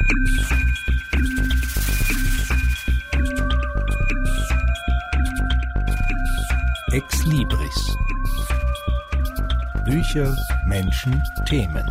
Ex Libris. Bücher, Menschen, Themen.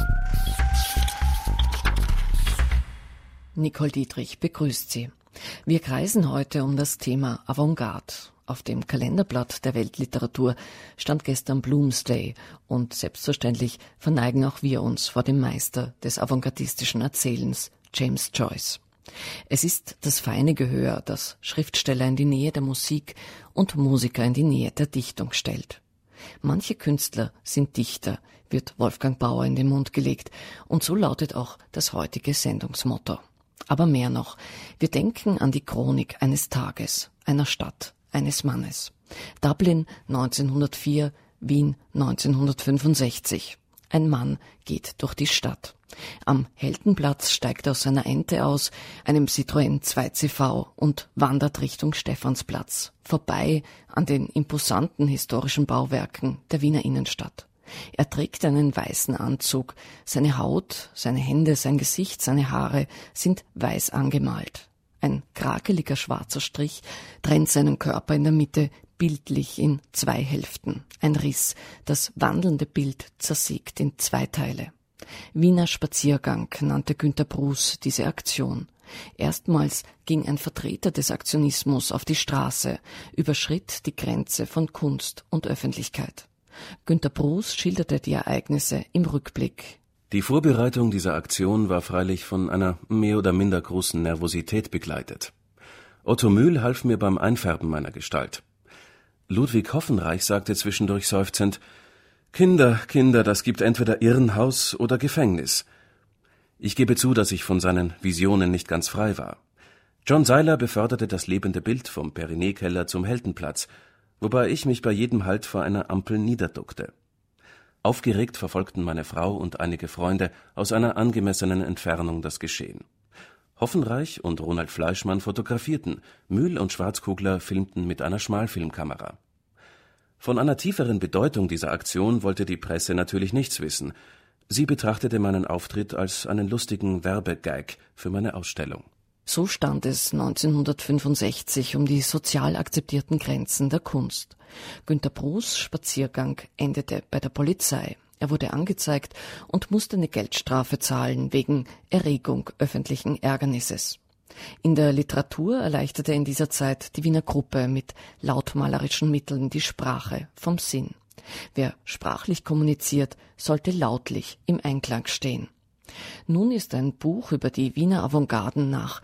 Nicole Dietrich begrüßt Sie. Wir kreisen heute um das Thema Avantgarde. Auf dem Kalenderblatt der Weltliteratur stand gestern Bloomsday und selbstverständlich verneigen auch wir uns vor dem Meister des avantgardistischen Erzählens, James Joyce. Es ist das feine Gehör, das Schriftsteller in die Nähe der Musik und Musiker in die Nähe der Dichtung stellt. Manche Künstler sind Dichter, wird Wolfgang Bauer in den Mund gelegt, und so lautet auch das heutige Sendungsmotto. Aber mehr noch, wir denken an die Chronik eines Tages, einer Stadt, eines Mannes. Dublin 1904, Wien 1965. Ein Mann geht durch die Stadt. Am Heldenplatz steigt er aus seiner Ente aus, einem Citroën 2CV, und wandert Richtung Stephansplatz, vorbei an den imposanten historischen Bauwerken der Wiener Innenstadt. Er trägt einen weißen Anzug, seine Haut, seine Hände, sein Gesicht, seine Haare sind weiß angemalt. Ein krakeliger schwarzer Strich trennt seinen Körper in der Mitte bildlich in zwei Hälften. Ein Riss, das wandelnde Bild zersägt in zwei Teile. Wiener Spaziergang nannte Günter Bruß diese Aktion. Erstmals ging ein Vertreter des Aktionismus auf die Straße, überschritt die Grenze von Kunst und Öffentlichkeit. Günter Bruß schilderte die Ereignisse im Rückblick. Die Vorbereitung dieser Aktion war freilich von einer mehr oder minder großen Nervosität begleitet. Otto Mühl half mir beim Einfärben meiner Gestalt. Ludwig Hoffenreich sagte zwischendurch seufzend: »Kinder, Kinder, das gibt entweder Irrenhaus oder Gefängnis.« Ich gebe zu, dass ich von seinen Visionen nicht ganz frei war. John Seiler beförderte das lebende Bild vom Perinet-Keller zum Heldenplatz, wobei ich mich bei jedem Halt vor einer Ampel niederduckte. Aufgeregt verfolgten meine Frau und einige Freunde aus einer angemessenen Entfernung das Geschehen. Hoffenreich und Ronald Fleischmann fotografierten, Mühl und Schwarzkugler filmten mit einer Schmalfilmkamera. Von einer tieferen Bedeutung dieser Aktion wollte die Presse natürlich nichts wissen. Sie betrachtete meinen Auftritt als einen lustigen Werbegag für meine Ausstellung. So stand es 1965 um die sozial akzeptierten Grenzen der Kunst. Günter Bruß' Spaziergang endete bei der Polizei. Er wurde angezeigt und musste eine Geldstrafe zahlen wegen Erregung öffentlichen Ärgernisses. In der Literatur erleichterte in dieser Zeit die Wiener Gruppe mit lautmalerischen Mitteln die Sprache vom Sinn. Wer sprachlich kommuniziert, sollte lautlich im Einklang stehen. Nun ist ein Buch über die Wiener Avantgarden nach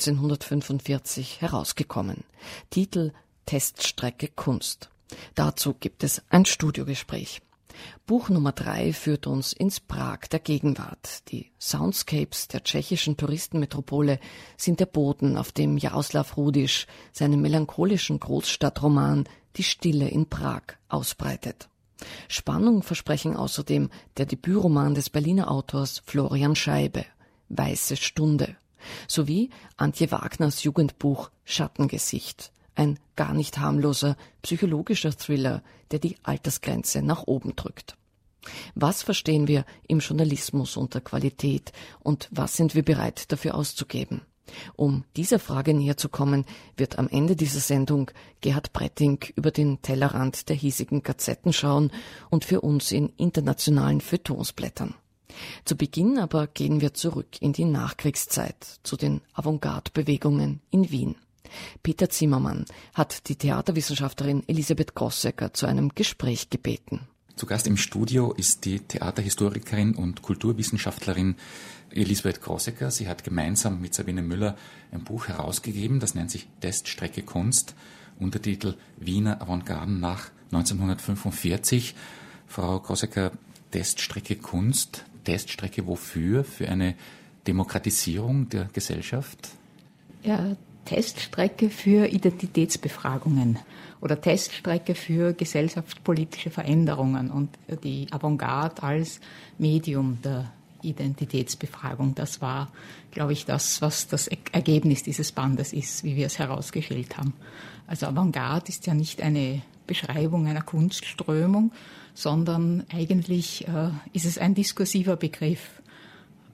1945 herausgekommen. Titel: Teststrecke Kunst. Dazu gibt es ein Studiogespräch. Buch Nummer 3 führt uns ins Prag der Gegenwart. Die Soundscapes der tschechischen Touristenmetropole sind der Boden, auf dem Jaroslav Rudisch seinen melancholischen Großstadtroman Die Stille in Prag ausbreitet. Spannung versprechen außerdem der Debütroman des Berliner Autors Florian Scheibe, Weiße Stunde, sowie Antje Wagners Jugendbuch Schattengesicht, ein gar nicht harmloser psychologischer Thriller, der die Altersgrenze nach oben drückt. Was verstehen wir im Journalismus unter Qualität und was sind wir bereit dafür auszugeben? Um dieser Frage näher zu kommen, wird am Ende dieser Sendung Gerhard Bretting über den Tellerrand der hiesigen Gazetten schauen und für uns in internationalen Feuilletons blättern. Zu Beginn aber gehen wir zurück in die Nachkriegszeit, zu den Avantgarde-Bewegungen in Wien. Peter Zimmermann hat die Theaterwissenschaftlerin Elisabeth Grossecker zu einem Gespräch gebeten. Zu Gast im Studio ist die Theaterhistorikerin und Kulturwissenschaftlerin Elisabeth Grossecker. Sie hat gemeinsam mit Sabine Müller ein Buch herausgegeben, das nennt sich Teststrecke Kunst, Untertitel Wiener Avantgarden nach 1945. Frau Grossecker, Teststrecke Kunst, Teststrecke wofür? Für eine Demokratisierung der Gesellschaft? Ja, Teststrecke für Identitätsbefragungen oder Teststrecke für gesellschaftspolitische Veränderungen und die Avantgarde als Medium der Identitätsbefragung. Das war, glaube ich, das, was das Ergebnis dieses Bandes ist, wie wir es herausgestellt haben. Also Avantgarde ist ja nicht eine Beschreibung einer Kunstströmung, sondern eigentlich ist es ein diskursiver Begriff.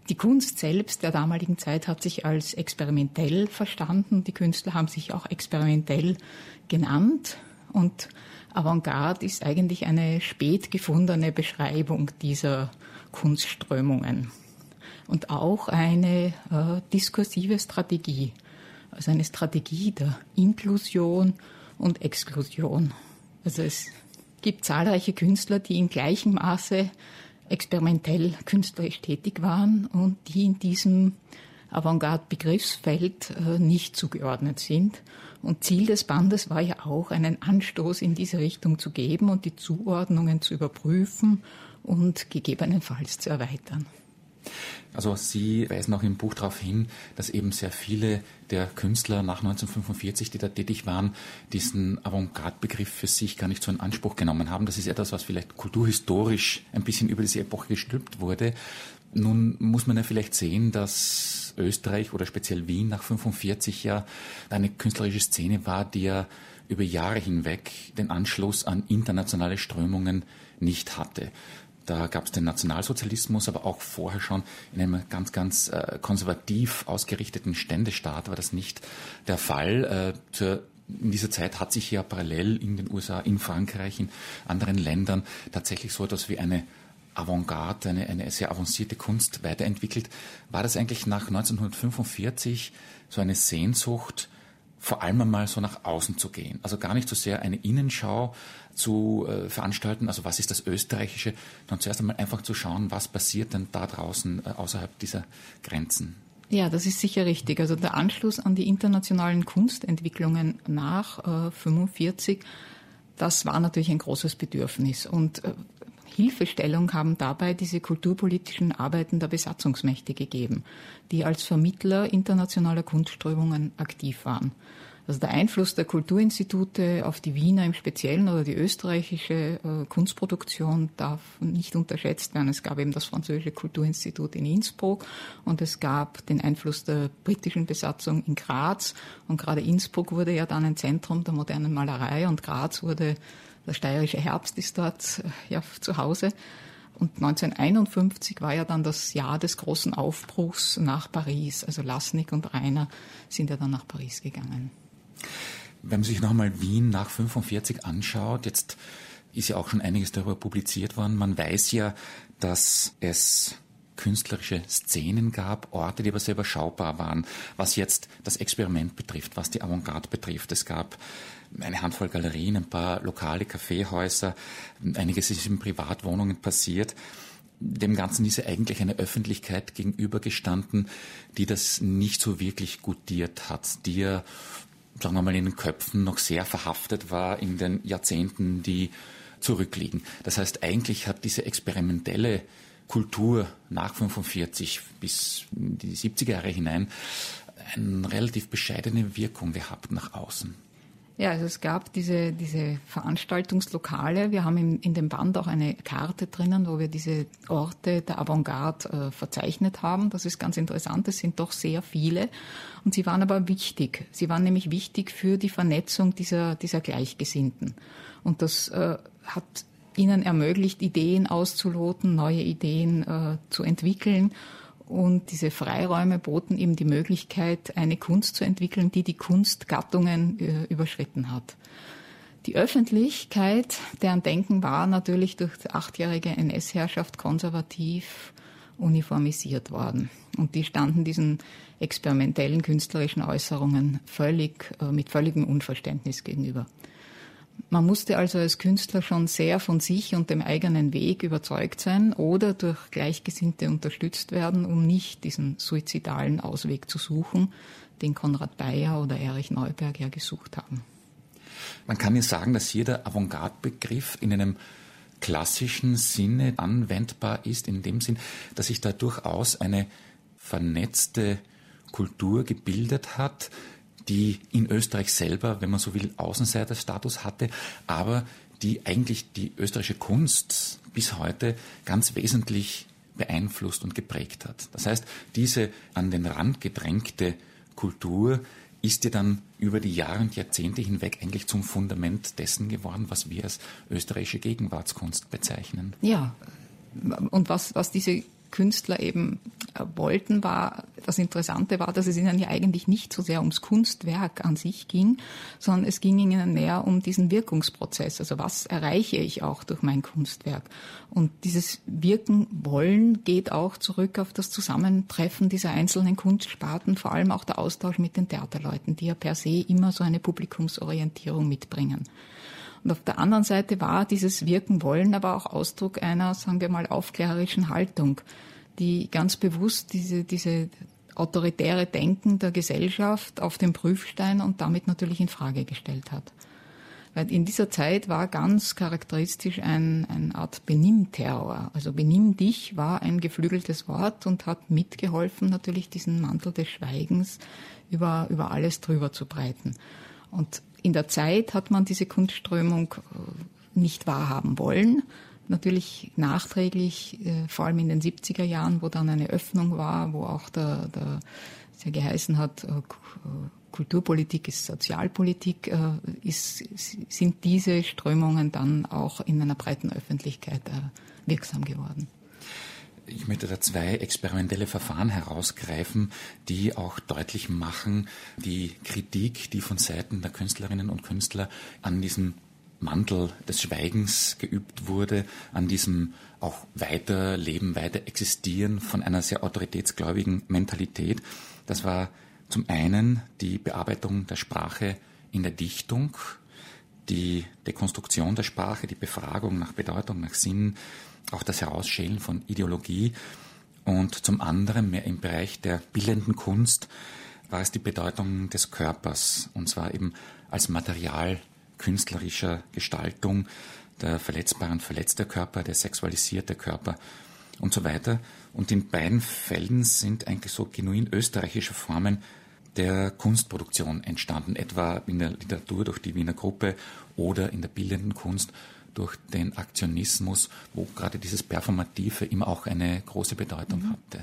Die Kunst selbst der damaligen Zeit hat sich als experimentell verstanden. Die Künstler haben sich auch experimentell genannt. Und Avantgarde ist eigentlich eine spät gefundene Beschreibung dieser Kunstströmungen. Und auch eine diskursive Strategie. Also eine Strategie der Inklusion und Exklusion. Also es gibt zahlreiche Künstler, die in gleichem Maße experimentell künstlerisch tätig waren und die in diesem Avantgarde-Begriffsfeld nicht zugeordnet sind. Und Ziel des Bandes war ja auch, einen Anstoß in diese Richtung zu geben und die Zuordnungen zu überprüfen und gegebenenfalls zu erweitern. Also Sie weisen auch im Buch darauf hin, dass eben sehr viele der Künstler nach 1945, die da tätig waren, diesen Avantgarde-Begriff für sich gar nicht so in Anspruch genommen haben. Das ist etwas, was vielleicht kulturhistorisch ein bisschen über diese Epoche gestülpt wurde. Nun muss man ja vielleicht sehen, dass Österreich oder speziell Wien nach 1945 ja eine künstlerische Szene war, die ja über Jahre hinweg den Anschluss an internationale Strömungen nicht hatte. Da gab es den Nationalsozialismus, aber auch vorher schon in einem ganz, ganz konservativ ausgerichteten Ständestaat war das nicht der Fall. In dieser Zeit hat sich ja parallel in den USA, in Frankreich, in anderen Ländern tatsächlich so etwas wie eine Avantgarde, eine sehr avancierte Kunst weiterentwickelt. War das eigentlich nach 1945 so eine Sehnsucht, vor allem einmal so nach außen zu gehen? Also gar nicht so sehr eine Innenschau zu veranstalten, also was ist das Österreichische, sondern zuerst einmal einfach zu schauen, was passiert denn da draußen außerhalb dieser Grenzen. Ja, das ist sicher richtig. Also der Anschluss an die internationalen Kunstentwicklungen nach 1945, das war natürlich ein großes Bedürfnis. Und Hilfestellung haben dabei diese kulturpolitischen Arbeiten der Besatzungsmächte gegeben, die als Vermittler internationaler Kunstströmungen aktiv waren. Also der Einfluss der Kulturinstitute auf die Wiener im Speziellen oder die österreichische Kunstproduktion darf nicht unterschätzt werden. Es gab eben das französische Kulturinstitut in Innsbruck und es gab den Einfluss der britischen Besatzung in Graz. Und gerade Innsbruck wurde ja dann ein Zentrum der modernen Malerei und Graz wurde, der steirische Herbst ist dort ja zu Hause. Und 1951 war ja dann das Jahr des großen Aufbruchs nach Paris. Also Lasnik und Rainer sind ja dann nach Paris gegangen. Wenn man sich nochmal Wien nach 1945 anschaut, jetzt ist ja auch schon einiges darüber publiziert worden. Man weiß ja, dass es künstlerische Szenen gab, Orte, die aber sehr überschaubar waren, was jetzt das Experiment betrifft, was die Avantgarde betrifft. Es gab eine Handvoll Galerien, ein paar lokale Kaffeehäuser, einiges ist in Privatwohnungen passiert. Dem Ganzen ist ja eigentlich eine Öffentlichkeit gegenübergestanden, die das nicht so wirklich gutiert hat, die ja, sagen wir mal, in den Köpfen noch sehr verhaftet war in den Jahrzehnten, die zurückliegen. Das heißt, eigentlich hat diese experimentelle Kultur nach 1945 bis in die 70er Jahre hinein eine relativ bescheidene Wirkung gehabt nach außen. Ja, also es gab diese Veranstaltungslokale. Wir haben in dem Band auch eine Karte drinnen, wo wir diese Orte der Avantgarde verzeichnet haben. Das ist ganz interessant. Es sind doch sehr viele. Und sie waren aber wichtig. Sie waren nämlich wichtig für die Vernetzung dieser Gleichgesinnten. Und das hat ihnen ermöglicht, Ideen auszuloten, neue Ideen zu entwickeln. Und diese Freiräume boten ihm die Möglichkeit, eine Kunst zu entwickeln, die die Kunstgattungen überschritten hat. Die Öffentlichkeit, deren Denken war natürlich durch die 8-jährige NS-Herrschaft konservativ uniformisiert worden. Und die standen diesen experimentellen künstlerischen Äußerungen mit völligem Unverständnis gegenüber. Man musste also als Künstler schon sehr von sich und dem eigenen Weg überzeugt sein oder durch Gleichgesinnte unterstützt werden, um nicht diesen suizidalen Ausweg zu suchen, den Konrad Beyer oder Erich Neuberg ja gesucht haben. Man kann ja sagen, dass hier der Avantgarde-Begriff in einem klassischen Sinne anwendbar ist, in dem Sinn, dass sich da durchaus eine vernetzte Kultur gebildet hat, die in Österreich selber, wenn man so will, Außenseiterstatus hatte, aber die eigentlich die österreichische Kunst bis heute ganz wesentlich beeinflusst und geprägt hat. Das heißt, diese an den Rand gedrängte Kultur ist ja dann über die Jahre und Jahrzehnte hinweg eigentlich zum Fundament dessen geworden, was wir als österreichische Gegenwartskunst bezeichnen. Ja, und was diese Künstler eben wollten, das Interessante war, dass es ihnen ja eigentlich nicht so sehr ums Kunstwerk an sich ging, sondern es ging ihnen mehr um diesen Wirkungsprozess. Also was erreiche ich auch durch mein Kunstwerk? Und dieses Wirken wollen geht auch zurück auf das Zusammentreffen dieser einzelnen Kunstsparten, vor allem auch der Austausch mit den Theaterleuten, die ja per se immer so eine Publikumsorientierung mitbringen. Und auf der anderen Seite war dieses Wirken wollen aber auch Ausdruck einer, sagen wir mal, aufklärerischen Haltung, die ganz bewusst diese autoritäre Denken der Gesellschaft auf den Prüfstein und damit natürlich in Frage gestellt hat. Weil in dieser Zeit war ganz charakteristisch eine Art Benimmterror. Also benimm dich war ein geflügeltes Wort und hat mitgeholfen, natürlich diesen Mantel des Schweigens über alles drüber zu breiten. Und in der Zeit hat man diese Kunstströmung nicht wahrhaben wollen. Natürlich nachträglich, vor allem in den 70er Jahren, wo dann eine Öffnung war, wo auch es ja geheißen hat, Kulturpolitik ist Sozialpolitik, sind diese Strömungen dann auch in einer breiten Öffentlichkeit wirksam geworden. Ich möchte da 2 experimentelle Verfahren herausgreifen, die auch deutlich machen, die Kritik, die von Seiten der Künstlerinnen und Künstler an diesem Mantel des Schweigens geübt wurde, an diesem auch Weiterleben, weiter existieren von einer sehr autoritätsgläubigen Mentalität. Das war zum einen die Bearbeitung der Sprache in der Dichtung, die Dekonstruktion der Sprache, die Befragung nach Bedeutung, nach Sinn, auch das Herausschälen von Ideologie, und zum anderen mehr im Bereich der bildenden Kunst war es die Bedeutung des Körpers, und zwar eben als Material künstlerischer Gestaltung, der verletzbare und verletzte Körper, der sexualisierte Körper und so weiter. Und in beiden Fällen sind eigentlich so genuin österreichische Formen der Kunstproduktion entstanden, etwa in der Literatur durch die Wiener Gruppe oder in der bildenden Kunst durch den Aktionismus, wo gerade dieses Performative immer auch eine große Bedeutung hatte.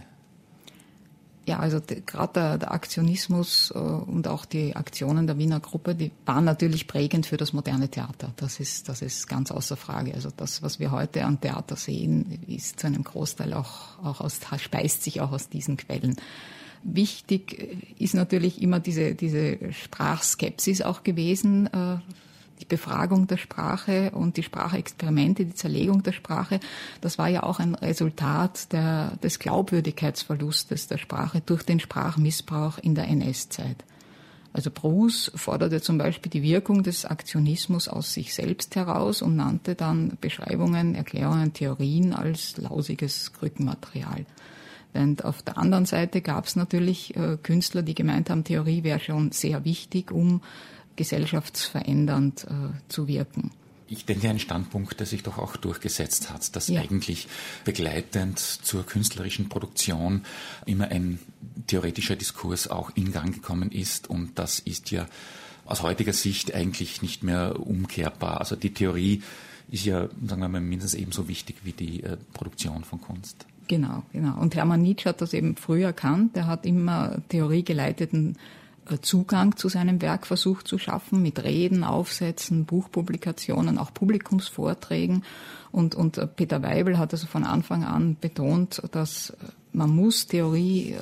Ja, also gerade der Aktionismus und auch die Aktionen der Wiener Gruppe, die waren natürlich prägend für das moderne Theater. Das ist ganz außer Frage. Also das, was wir heute an Theater sehen, ist zu einem Großteil speist sich auch aus diesen Quellen. Wichtig ist natürlich immer diese Sprachskepsis auch gewesen, die Befragung der Sprache und die Sprachexperimente, die Zerlegung der Sprache. Das war ja auch ein Resultat des Glaubwürdigkeitsverlustes der Sprache durch den Sprachmissbrauch in der NS-Zeit. Also Bruce forderte zum Beispiel die Wirkung des Aktionismus aus sich selbst heraus und nannte dann Beschreibungen, Erklärungen, Theorien als lausiges Krückenmaterial. Und auf der anderen Seite gab es natürlich Künstler, die gemeint haben, Theorie wäre schon sehr wichtig, um gesellschaftsverändernd zu wirken. Ich denke, ein Standpunkt, der sich doch auch durchgesetzt hat, dass eigentlich begleitend zur künstlerischen Produktion immer ein theoretischer Diskurs auch in Gang gekommen ist, und das ist ja aus heutiger Sicht eigentlich nicht mehr umkehrbar. Also die Theorie ist ja, sagen wir mal, mindestens ebenso wichtig wie die Produktion von Kunst. Genau. Und Hermann Nitsch hat das eben früh erkannt. Er hat immer theoriegeleiteten Zugang zu seinem Werk versucht zu schaffen, mit Reden, Aufsätzen, Buchpublikationen, auch Publikumsvorträgen. Und Peter Weibel hat also von Anfang an betont, dass man muss Theorie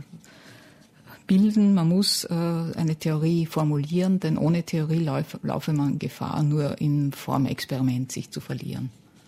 bilden, man muss eine Theorie formulieren, denn ohne Theorie laufe man Gefahr, nur im Formexperiment sich zu verlieren.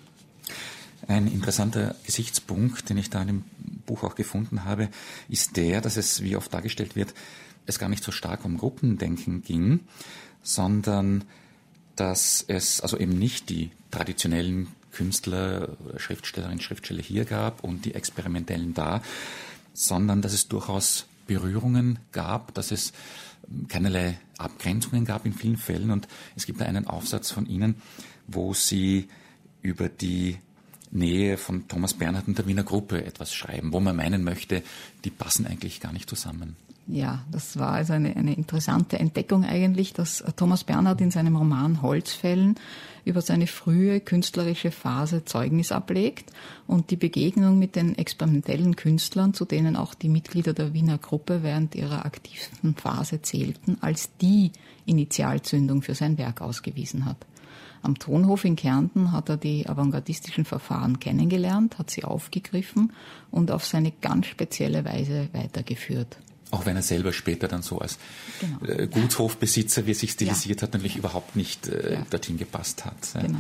Ein interessanter Gesichtspunkt, den ich da in dem Buch auch gefunden habe, ist der, dass es, wie oft dargestellt wird, es gar nicht so stark um Gruppendenken ging, sondern dass es also eben nicht die traditionellen Künstler oder Schriftstellerinnen, Schriftsteller hier gab und die experimentellen da, sondern dass es durchaus Berührungen gab, dass es keinerlei Abgrenzungen gab in vielen Fällen. Und es gibt da einen Aufsatz von Ihnen, wo Sie über die Nähe von Thomas Bernhard und der Wiener Gruppe etwas schreiben, wo man meinen möchte, die passen eigentlich gar nicht zusammen. Ja, das war also eine interessante Entdeckung eigentlich, dass Thomas Bernhard in seinem Roman Holzfällen über seine frühe künstlerische Phase Zeugnis ablegt und die Begegnung mit den experimentellen Künstlern, zu denen auch die Mitglieder der Wiener Gruppe während ihrer aktiven Phase zählten, als die Initialzündung für sein Werk ausgewiesen hat. Am Tonhof in Kärnten hat er die avantgardistischen Verfahren kennengelernt, hat sie aufgegriffen und auf seine ganz spezielle Weise weitergeführt. Auch wenn er selber später dann so als Gutshofbesitzer, wie er sich stilisiert hat, natürlich überhaupt nicht dorthin gepasst hat. Genau.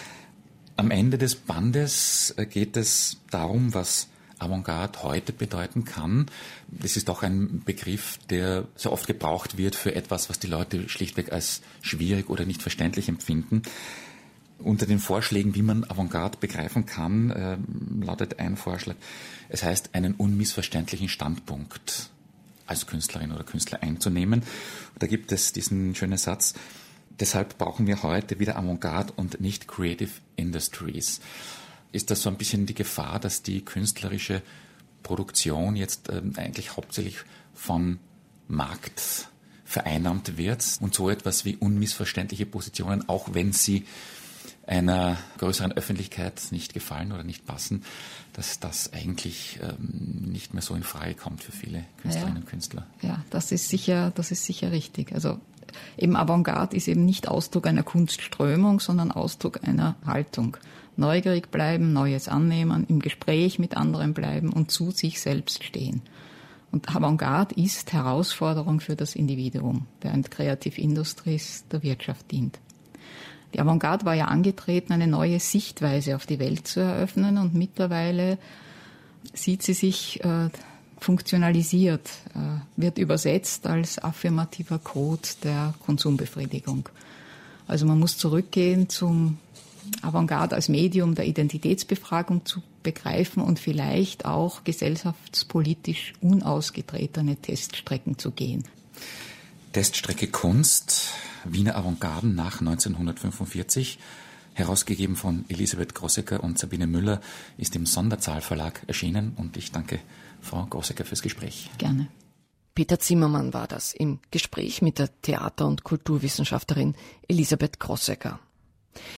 Am Ende des Bandes geht es darum, was Avantgarde heute bedeuten kann. Das ist auch ein Begriff, der so oft gebraucht wird für etwas, was die Leute schlichtweg als schwierig oder nicht verständlich empfinden. Unter den Vorschlägen, wie man Avantgarde begreifen kann, lautet ein Vorschlag, es heißt, einen unmissverständlichen Standpunkt als Künstlerin oder Künstler einzunehmen. Da gibt es diesen schönen Satz, deshalb brauchen wir heute wieder Avantgarde und nicht Creative Industries. Ist das so ein bisschen die Gefahr, dass die künstlerische Produktion jetzt eigentlich hauptsächlich von Markt vereinnahmt wird und so etwas wie unmissverständliche Positionen, auch wenn sie einer größeren Öffentlichkeit nicht gefallen oder nicht passen, dass das eigentlich nicht mehr so in Frage kommt für viele Künstlerinnen und Künstler. Ja, das ist sicher richtig. Also eben Avantgarde ist eben nicht Ausdruck einer Kunstströmung, sondern Ausdruck einer Haltung. Neugierig bleiben, Neues annehmen, im Gespräch mit anderen bleiben und zu sich selbst stehen. Und Avantgarde ist Herausforderung für das Individuum, während Creative Industries der Wirtschaft dient. Die Avantgarde war ja angetreten, eine neue Sichtweise auf die Welt zu eröffnen und mittlerweile sieht sie sich funktionalisiert, wird übersetzt als affirmativer Code der Konsumbefriedigung. Also man muss zurückgehen zum Avantgarde als Medium der Identitätsbefragung zu begreifen und vielleicht auch gesellschaftspolitisch unausgetretene Teststrecken zu gehen. Teststrecke Kunst, Wiener Avantgarden nach 1945, herausgegeben von Elisabeth Grossecker und Sabine Müller, ist im Sonderzahl-Verlag erschienen und ich danke Frau Grossecker fürs Gespräch. Gerne. Peter Zimmermann war das im Gespräch mit der Theater- und Kulturwissenschaftlerin Elisabeth Grossecker.